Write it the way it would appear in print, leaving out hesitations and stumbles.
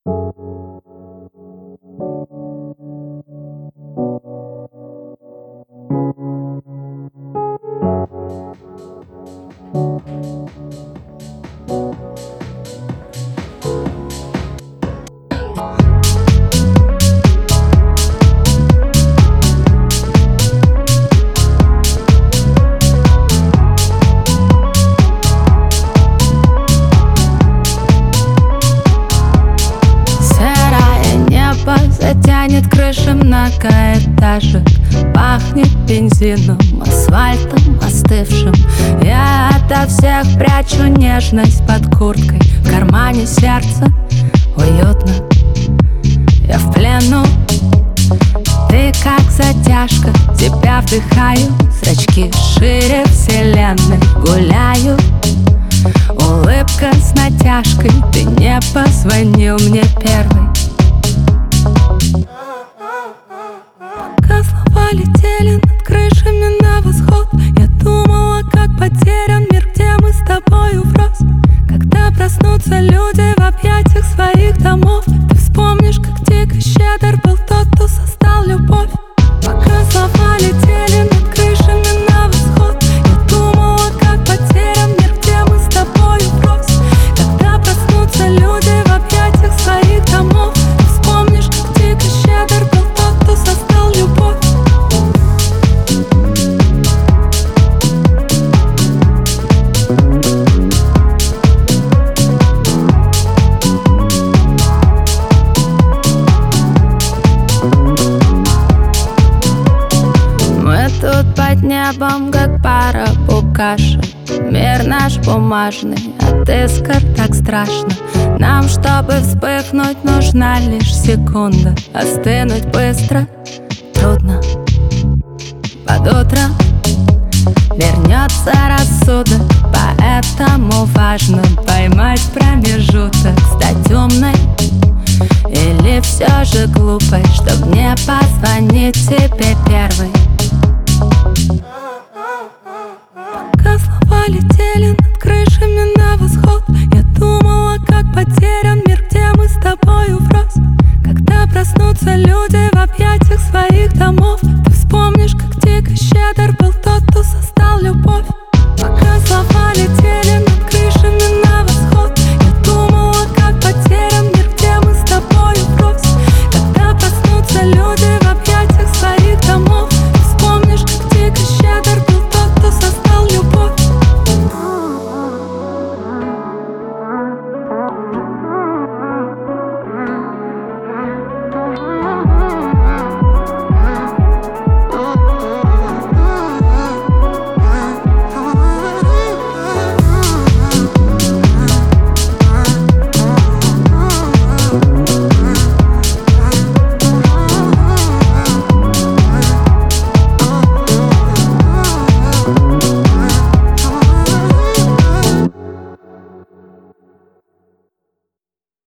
Затянет крыши многоэтажек, пахнет бензином, асфальтом остывшим. Я ото всех прячу нежность под курткой, в кармане сердце уютно, я в плену. Ты как затяжка, тебя вдыхаю, зрачки шире вселенной гуляют. Улыбка с натяжкой, ты не позвонил мне первый. Пока слова летели над крышами на восход, я думала, как потерян мир, где мы с тобою врозь. Когда проснутся люди в объятиях своих домов, ты вспомнишь, как дико щедр был тот, кто создал любовь. Пока слова летели над крышами на восход, я думала, как потерян мир, где мы с тобою врозь. Когда проснутся люди в объятиях своих домов, ты вспомнишь, как дико щедр был тот, кто создал любовь. Мы тут под небом, как пара букашек. Мир наш бумажный, от искр так страшно. Нам, чтобы вспыхнуть, нужна лишь секунда. Остынуть быстро трудно. Под утро вернется рассудок, поэтому важно поймать промежуток. Стать умной или все же глупой, чтоб не позвонить тебе первой. Пока слова летели над крышами на восход, я думала, как потерян мир, где мы с тобою врозь. Когда проснутся люди